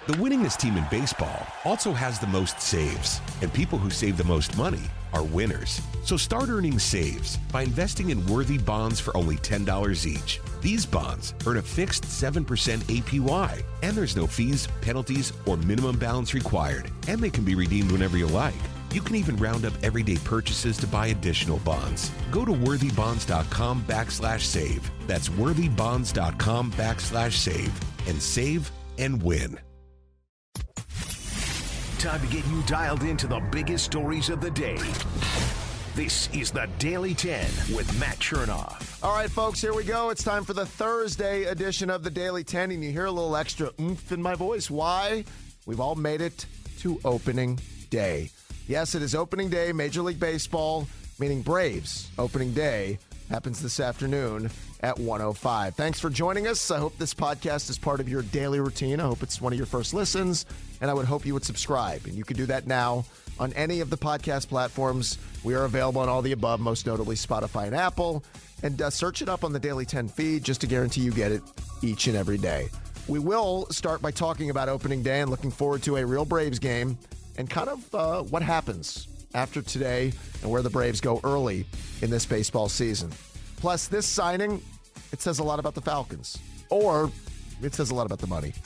The winningest team in baseball also has the most saves, and people who save the most money are winners. So start earning saves by investing in worthy bonds for only $10 each. These bonds earn a fixed 7% APY, and there's no fees, penalties, or minimum balance required, and they can be redeemed whenever you like. You can even round up everyday purchases to buy additional bonds. Go to worthybonds.com/save. That's worthybonds.com/save and save and win. Time to get you dialed into the biggest stories of the day. This is the Daily 10 with Matt Chernoff. All right, folks, here we go. It's time for the Thursday edition of the Daily 10, and you hear a little extra oomph in my voice. Why? We've all made it to opening day. Yes, it is opening day, Major League Baseball, meaning Braves. Opening day happens this afternoon at 1:05. Thanks for joining us. I hope this podcast is part of your daily routine. I hope it's one of your first listens, and I would hope you would subscribe. And you can do that now on any of the podcast platforms. We are available on all the above, most notably Spotify and Apple. And search it up on the Daily 10 feed just to guarantee you get it each and every day. We will start by talking about opening day and looking forward to a real Braves game and kind of what happens after today and where the Braves go early in this baseball season. Plus, this signing, it says a lot about the Falcons, or it says a lot about the money.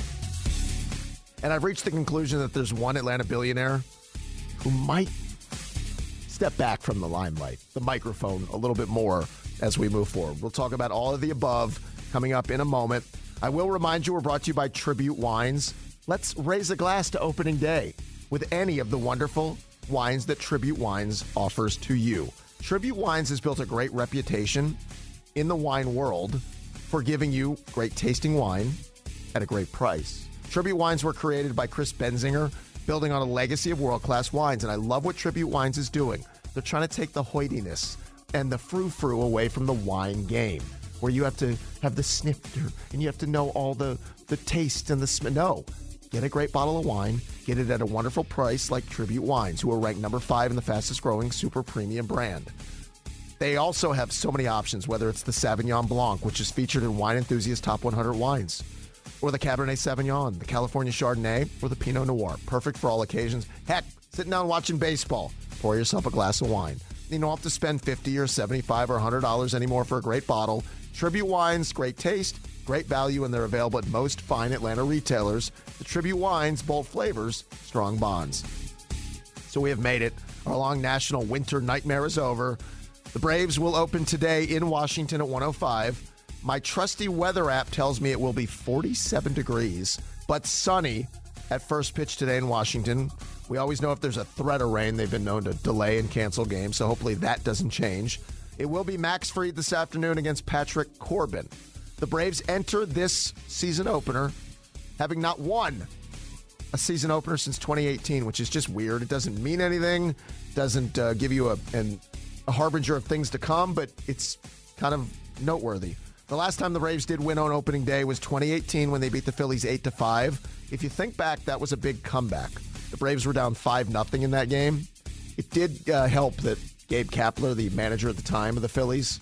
And I've reached the conclusion that there's one Atlanta billionaire who might step back from the limelight, the microphone, a little bit more as we move forward. We'll talk about all of the above coming up in a moment. I will remind you we're brought to you by Tribute Wines. Let's raise a glass to opening day with any of the wonderful wines that Tribute Wines offers to you. Tribute Wines has built a great reputation in the wine world for giving you great tasting wine at a great price. Tribute Wines were created by Chris Benzinger, building on a legacy of world-class wines, and I love what Tribute Wines is doing. They're trying to take the hoitiness and the frou-frou away from the wine game, where you have to have the snifter and you have to know all the taste and the smell. No. Get a great bottle of wine, get it at a wonderful price like Tribute Wines, who are ranked number 5 in the fastest growing super premium brand. They also have so many options, whether it's the Sauvignon Blanc, which is featured in Wine Enthusiast Top 100 Wines, or the Cabernet Sauvignon, the California Chardonnay, or the Pinot Noir. Perfect for all occasions. Heck, sitting down watching baseball, pour yourself a glass of wine. You don't have to spend $50 or $75 or $100 anymore for a great bottle. Tribute Wines, great taste, great value, and they're available at most fine Atlanta retailers. The Tribute Wines, bold flavors, strong bonds. So we have made it. Our long national winter nightmare is over. The Braves will open today in Washington at 1:05. My trusty weather app tells me it will be 47 degrees, but sunny at first pitch today in Washington. We always know if there's a threat of rain, they've been known to delay and cancel games, so hopefully that doesn't change. It will be Max Fried this afternoon against Patrick Corbin. The Braves enter this season opener having not won a season opener since 2018, which is just weird. It doesn't mean anything, doesn't give you a harbinger of things to come, but it's kind of noteworthy. The last time the Braves did win on opening day was 2018 when they beat the Phillies 8-5. If you think back, that was a big comeback. The Braves were down 5-0 in that game. It did help that Gabe Kapler, the manager at the time of the Phillies,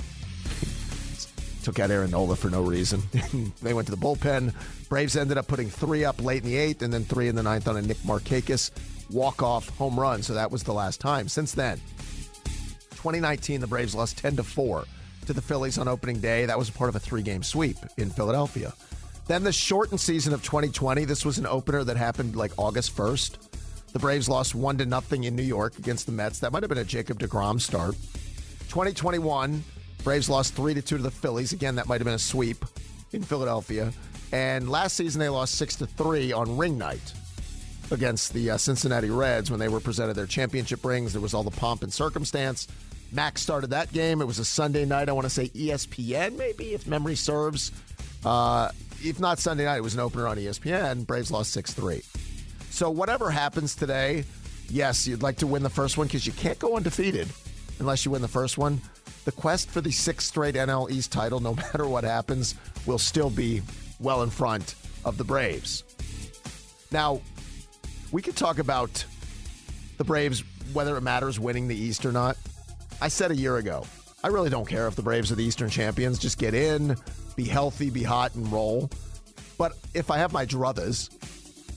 took out Aaron Nola for no reason. They went to the bullpen. Braves ended up putting 3 up late in the 8th and then 3 in the 9th on a Nick Markakis walk-off home run. So that was the last time. Since then, 2019, the Braves lost 10-4 to the Phillies on opening day. That was part of a 3-game sweep in Philadelphia. Then the shortened season of 2020, this was an opener that happened like August 1st. The Braves lost 1-0 in New York against the Mets. That might have been a Jacob deGrom start. 2021, Braves lost 3-2 to the Phillies. Again, that might have been a sweep in Philadelphia. And last season, they lost 6-3 on ring night against the Cincinnati Reds when they were presented their championship rings. There was all the pomp and circumstance. Max started that game. It was a Sunday night. I want to say ESPN, maybe, if memory serves. If not Sunday night, it was an opener on ESPN. Braves lost 6-3. So whatever happens today, yes, you'd like to win the first one because you can't go undefeated unless you win the first one. The quest for the 6th straight NL East title, no matter what happens, will still be well in front of the Braves. Now, we could talk about the Braves, whether it matters winning the East or not. I said a year ago, I really don't care if the Braves are the Eastern champions. Just get in, be healthy, be hot, and roll. But if I have my druthers,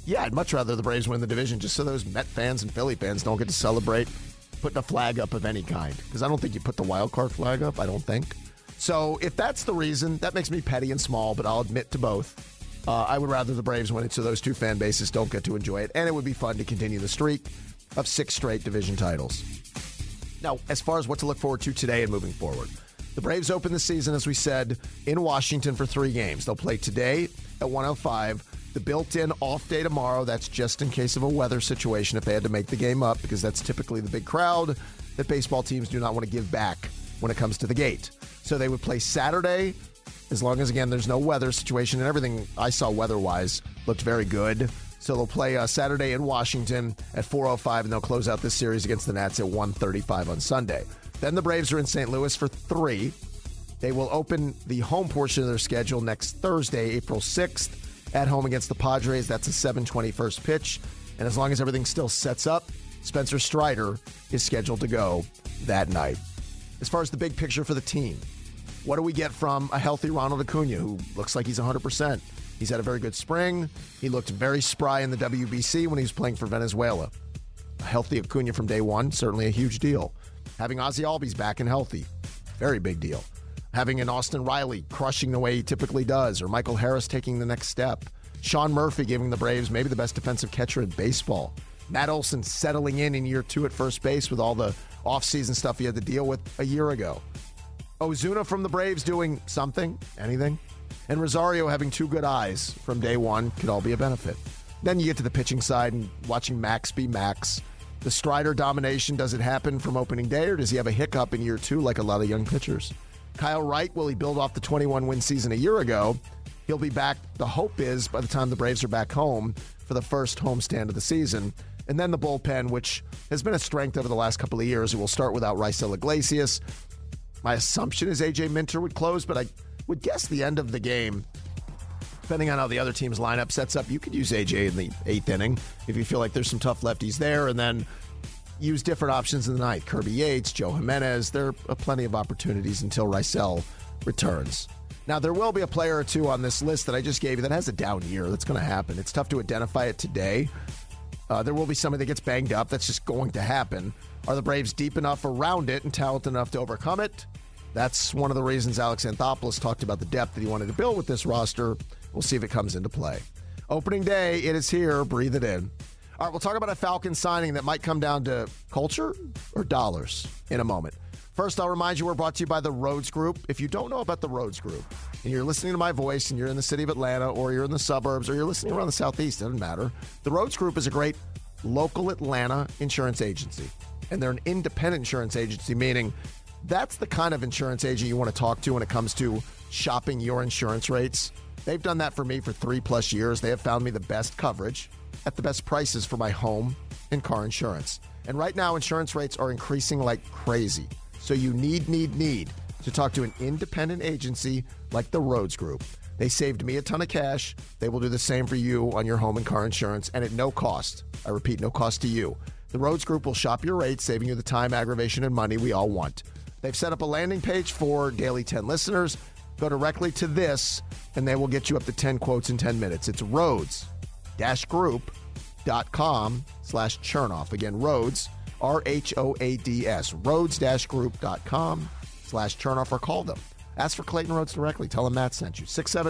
Yeah, I'd much rather the Braves win the division just so those Met fans and Philly fans don't get to celebrate putting a flag up of any kind. Because I don't think you put the wild card flag up, I don't think. So if that's the reason, that makes me petty and small, but I'll admit to both. I would rather the Braves win it so those two fan bases don't get to enjoy it. And it would be fun to continue the streak of 6 straight division titles. Now, as far as what to look forward to today and moving forward, the Braves open the season, as we said, in Washington for 3 games. They'll play today at 1:05. The built-in off day tomorrow, that's just in case of a weather situation if they had to make the game up, because that's typically the big crowd that baseball teams do not want to give back when it comes to the gate. So they would play Saturday, as long as, again, there's no weather situation, and everything I saw weather-wise looked very good. So they'll play Saturday in Washington at 4:05, and they'll close out this series against the Nats at 1:35 on Sunday. Then the Braves are in St. Louis for 3. They will open the home portion of their schedule next Thursday, April 6th, at home against the Padres. That's a 7:20 first pitch. And as long as everything still sets up, Spencer Strider is scheduled to go that night. As far as the big picture for the team, what do we get from a healthy Ronald Acuna, who looks like he's 100%? He's had a very good spring. He looked very spry in the WBC when he was playing for Venezuela. A healthy Acuna from day one, certainly a huge deal. Having Ozzie Albies back and healthy, very big deal. Having an Austin Riley crushing the way he typically does, or Michael Harris taking the next step. Sean Murphy giving the Braves maybe the best defensive catcher in baseball. Matt Olson settling in year 2 at first base with all the offseason stuff he had to deal with a year ago. Ozuna from the Braves doing something, anything. And Rosario having 2 good eyes from day one could all be a benefit. Then you get to the pitching side and watching Max be Max. The Strider domination, does it happen from opening day, or does he have a hiccup in year 2 like a lot of young pitchers? Kyle Wright, will he build off the 21-win season a year ago? He'll be back, the hope is, by the time the Braves are back home for the first homestand of the season. And then the bullpen, which has been a strength over the last couple of years. It will start without Raisel Iglesias. My assumption is A.J. Minter would close, but I would guess the end of the game, depending on how the other team's lineup sets up, you could use A.J. in the 8th inning if you feel like there's some tough lefties there, and then use different options in the ninth. Kirby Yates, Joe Jimenez, there are plenty of opportunities until Raisel returns. Now, there will be a player or two on this list that I just gave you that has a down year. That's going to happen. It's tough to identify it today. There will be somebody that gets banged up. That's just going to happen. Are the Braves deep enough around it and talented enough to overcome it? That's one of the reasons Alex Anthopoulos talked about the depth that he wanted to build with this roster. We'll see if it comes into play. Opening day, it is here. Breathe it in. All right, we'll talk about a Falcons signing that might come down to culture or dollars in a moment. First, I'll remind you we're brought to you by the Rhodes Group. If you don't know about the Rhodes Group and you're listening to my voice and you're in the city of Atlanta or you're in the suburbs or you're listening around the Southeast, it doesn't matter. The Rhodes Group is a great local Atlanta insurance agency. And they're an independent insurance agency, meaning that's the kind of insurance agent you want to talk to when it comes to shopping your insurance rates. They've done that for me for 3+ years. They have found me the best coverage at the best prices for my home and car insurance. And right now, insurance rates are increasing like crazy. So you need to talk to an independent agency like the Rhodes Group. They saved me a ton of cash. They will do the same for you on your home and car insurance, and at no cost. I repeat, no cost to you. The Rhodes Group will shop your rates, saving you the time, aggravation, and money we all want. They've set up a landing page for Daily 10 listeners. Go directly to this, and they will get you up to 10 quotes in 10 minutes. It's Rhodes-Group.com/Chernoff. Again, Rhodes, RHOADS, Rhodes-Group.com/Chernoff, or call them. Ask for Clayton Rhodes directly. Tell them Matt sent you.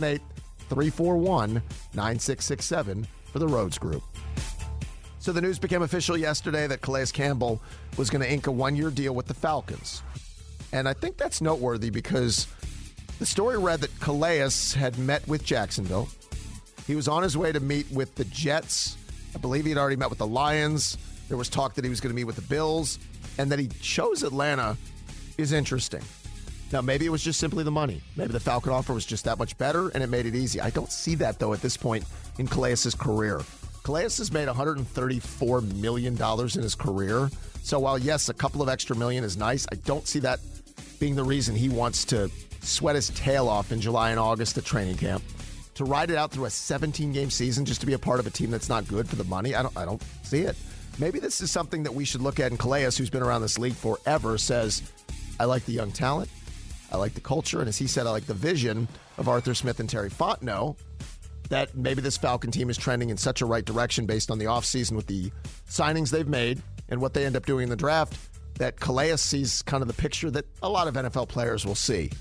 678-341-9667 for the Rhodes Group. So the news became official yesterday that Calais Campbell was going to ink a 1-year deal with the Falcons. And I think that's noteworthy because the story read that Calais had met with Jacksonville. He was on his way to meet with the Jets. I believe he had already met with the Lions. There was talk that he was going to meet with the Bills. And that he chose Atlanta is interesting. Now, maybe it was just simply the money. Maybe the Falcon offer was just that much better, and it made it easy. I don't see that, though, at this point in Calais' career. Calais has made $134 million in his career. So while, yes, a couple of extra million is nice, I don't see that being the reason he wants to sweat his tail off in July and August at training camp. To ride it out through a 17-game season just to be a part of a team that's not good for the money, I don't see it. Maybe this is something that we should look at, and Calais, who's been around this league forever, says, I like the young talent, I like the culture, and as he said, I like the vision of Arthur Smith and Terry Fontenot. that maybe this Falcon team is trending in such a right direction based on the offseason with the signings they've made and what they end up doing in the draft, that Calais sees kind of the picture that a lot of NFL players will see.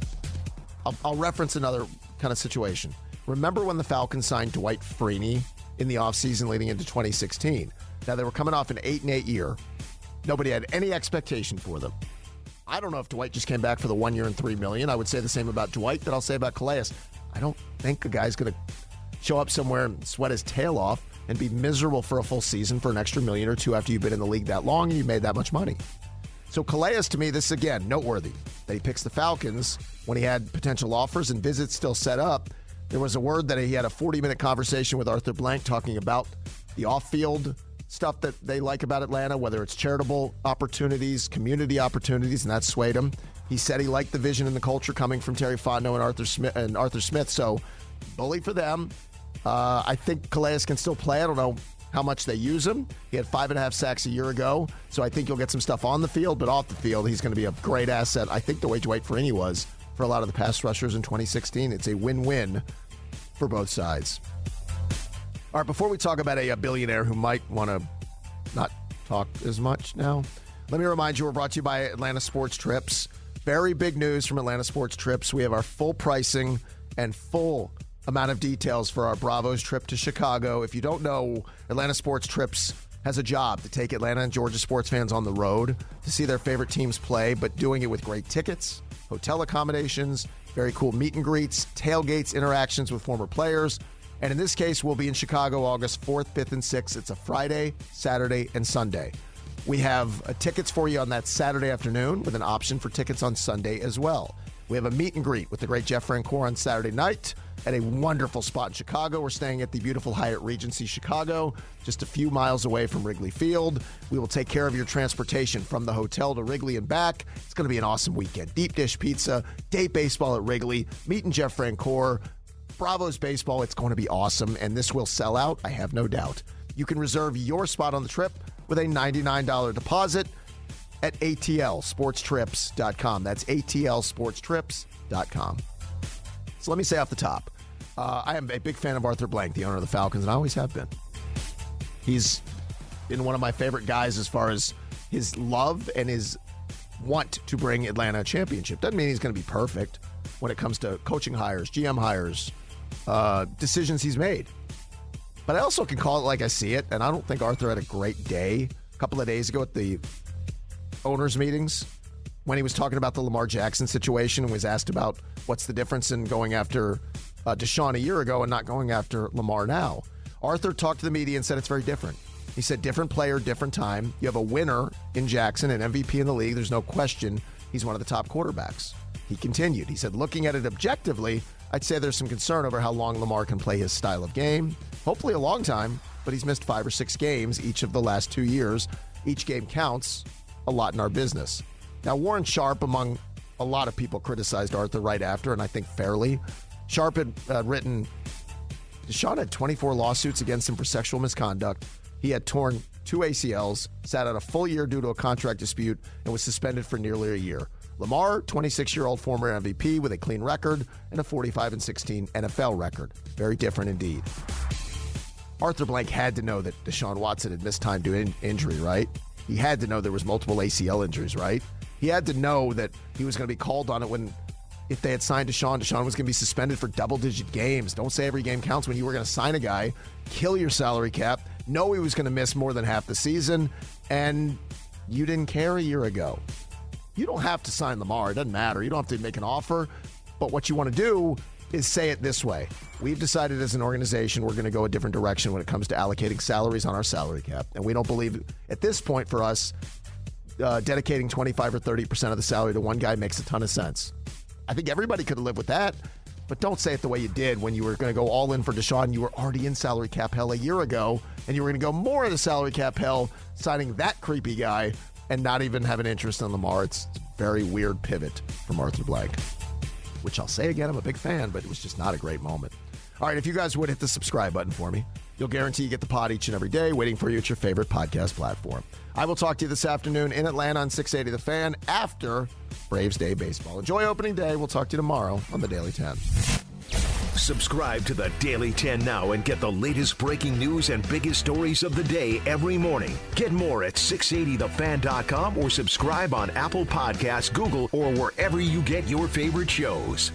I'll reference another kind of situation. Remember when the Falcons signed Dwight Freeney in the offseason leading into 2016? Now, they were coming off an 8-8 year. Nobody had any expectation for them. I don't know if Dwight just came back for the 1 year and $3 million. I would say the same about Dwight that I'll say about Calais. I don't think a guy's going to show up somewhere and sweat his tail off and be miserable for a full season for an extra $1 million or $2 million after you've been in the league that long and you made that much money. So Calais, to me, this is, again, noteworthy that he picks the Falcons when he had potential offers and visits still set up. There was a word that he had a 40-minute conversation with Arthur Blank talking about the off-field stuff that they like about Atlanta, whether it's charitable opportunities, community opportunities, and that swayed him. He said he liked the vision and the culture coming from Terry Fontenot and Arthur Smith, so bully for them. I think Calais can still play. I don't know how much they use him. He had 5.5 sacks a year ago, so I think you'll get some stuff on the field, but off the field, he's going to be a great asset. I think the way Dwight Freeney was for a lot of the pass rushers in 2016, it's a win-win for both sides. All right, before we talk about a billionaire who might want to not talk as much now, let me remind you we're brought to you by Atlanta Sports Trips. Very big news from Atlanta Sports Trips. We have our full pricing and full amount of details for our Bravos trip to Chicago. If you don't know, Atlanta Sports Trips has a job to take Atlanta and Georgia sports fans on the road to see their favorite teams play, but doing it with great tickets, hotel accommodations, very cool meet and greets, tailgates, interactions with former players. And in this case, we'll be in Chicago August 4th, 5th, and 6th. It's a Friday, Saturday, and Sunday. We have tickets for you on that Saturday afternoon with an option for tickets on Sunday as well. We have a meet and greet with the great Jeff Francoeur on Saturday night at a wonderful spot in Chicago. We're staying at the beautiful Hyatt Regency Chicago, just a few miles away from Wrigley Field. We will take care of your transportation from the hotel to Wrigley and back. It's going to be an awesome weekend. Deep dish pizza, day baseball at Wrigley, meeting Jeff Francoeur, Bravos baseball. It's going to be awesome, and this will sell out, I have no doubt. You can reserve your spot on the trip with a $99 deposit at atlsportstrips.com. That's atlsportstrips.com. So let me say off the top, I am a big fan of Arthur Blank, the owner of the Falcons, and I always have been. He's been one of my favorite guys as far as his love and his want to bring Atlanta a championship. Doesn't mean he's going to be perfect when it comes to coaching hires, GM hires, decisions he's made. But I also can call it like I see it, and I don't think Arthur had a great day a couple of days ago at the owners' meetings when he was talking about the Lamar Jackson situation and was asked about what's the difference in going after Deshaun a year ago and not going after Lamar now. Arthur talked to the media and said it's very different. He said different player, different time. You have a winner in Jackson, an MVP in the league. There's no question he's one of the top quarterbacks. He continued. He said, looking at it objectively, I'd say there's some concern over how long Lamar can play his style of game. Hopefully a long time, but he's missed 5 or 6 games each of the last 2 years. Each game counts a lot in our business. Now, Warren Sharp, among a lot of people, criticized Arthur right after, and I think fairly. Sharp had written, Deshaun had 24 lawsuits against him for sexual misconduct. He had torn 2 ACLs, sat out a full year due to a contract dispute, and was suspended for nearly a year. Lamar, 26-year-old former MVP with a clean record and a 45-16 NFL record. Very different indeed. Arthur Blank had to know that Deshaun Watson had missed time due to injury, right? He had to know there was multiple ACL injuries, right? He had to know that he was going to be called on it when, if they had signed Deshaun was going to be suspended for double-digit games. Don't say every game counts when you were going to sign a guy, kill your salary cap, know he was going to miss more than half the season, and you didn't care a year ago. You don't have to sign Lamar. It doesn't matter. You don't have to make an offer. But what you want to do is say it this way. We've decided as an organization we're going to go a different direction when it comes to allocating salaries on our salary cap. And we don't believe, at this point for us, dedicating 25 or 30% of the salary to one guy makes a ton of sense. I think everybody could live with that. But don't say it the way you did when you were going to go all in for Deshaun. You were already in salary cap hell a year ago, and you were going to go more into salary cap hell signing that creepy guy and not even have an interest in Lamar. It's a very weird pivot from Arthur Blank, which I'll say again, I'm a big fan, but it was just not a great moment. All right, if you guys would hit the subscribe button for me, you'll guarantee you get the pod each and every day waiting for you at your favorite podcast platform. I will talk to you this afternoon in Atlanta on 680 The Fan after Braves Day Baseball. Enjoy opening day. We'll talk to you tomorrow on the Daily 10. Subscribe to the Daily 10 now and get the latest breaking news and biggest stories of the day every morning. Get more at 680thefan.com or subscribe on Apple Podcasts, Google, or wherever you get your favorite shows.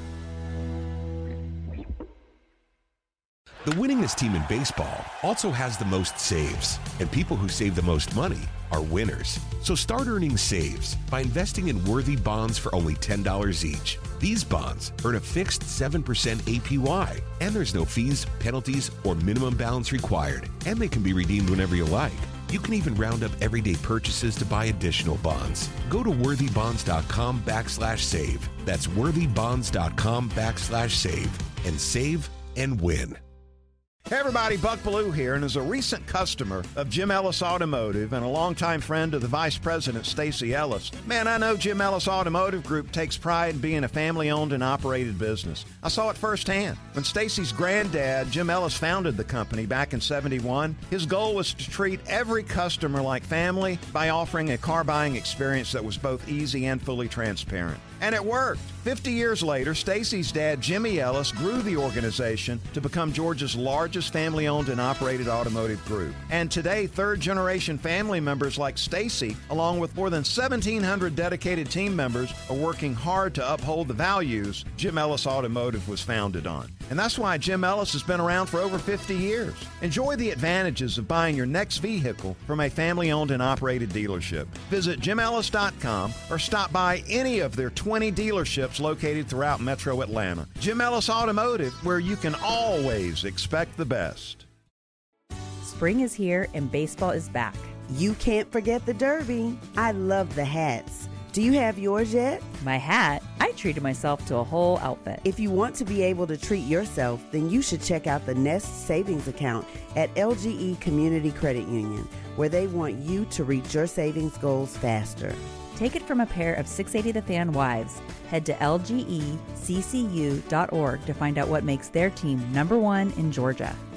The winningest team in baseball also has the most saves, and people who save the most money are winners. So start earning saves by investing in worthy bonds for only $10 each. These bonds earn a fixed 7% APY, and there's no fees, penalties, or minimum balance required, and they can be redeemed whenever you like. You can even round up everyday purchases to buy additional bonds. Go to worthybonds.com/save. That's worthybonds.com/save and save and win. Hey everybody, Buck Bellew here, and as a recent customer of Jim Ellis Automotive and a longtime friend of the Vice President, Stacy Ellis, man, I know Jim Ellis Automotive Group takes pride in being a family-owned and operated business. I saw it firsthand. When Stacy's granddad, Jim Ellis, founded the company back in '71, his goal was to treat every customer like family by offering a car buying experience that was both easy and fully transparent. And it worked. 50 years later, Stacy's dad, Jimmy Ellis, grew the organization to become Georgia's largest family-owned and operated automotive group. And today, third-generation family members like Stacy, along with more than 1,700 dedicated team members, are working hard to uphold the values Jim Ellis Automotive was founded on. And that's why Jim Ellis has been around for over 50 years. Enjoy the advantages of buying your next vehicle from a family-owned and operated dealership. Visit jimellis.com or stop by any of their 20 dealerships located throughout Metro Atlanta. Jim Ellis Automotive, where you can always expect the best. Spring is here and baseball is back. You can't forget the Derby. I love the hats. Do you have yours yet? My hat? I treated myself to a whole outfit. If you want to be able to treat yourself, then you should check out the Nest Savings Account at LGE Community Credit Union, where they want you to reach your savings goals faster. Take it from a pair of 680 The Fan wives. Head to lgeccu.org to find out what makes their team #1 in Georgia.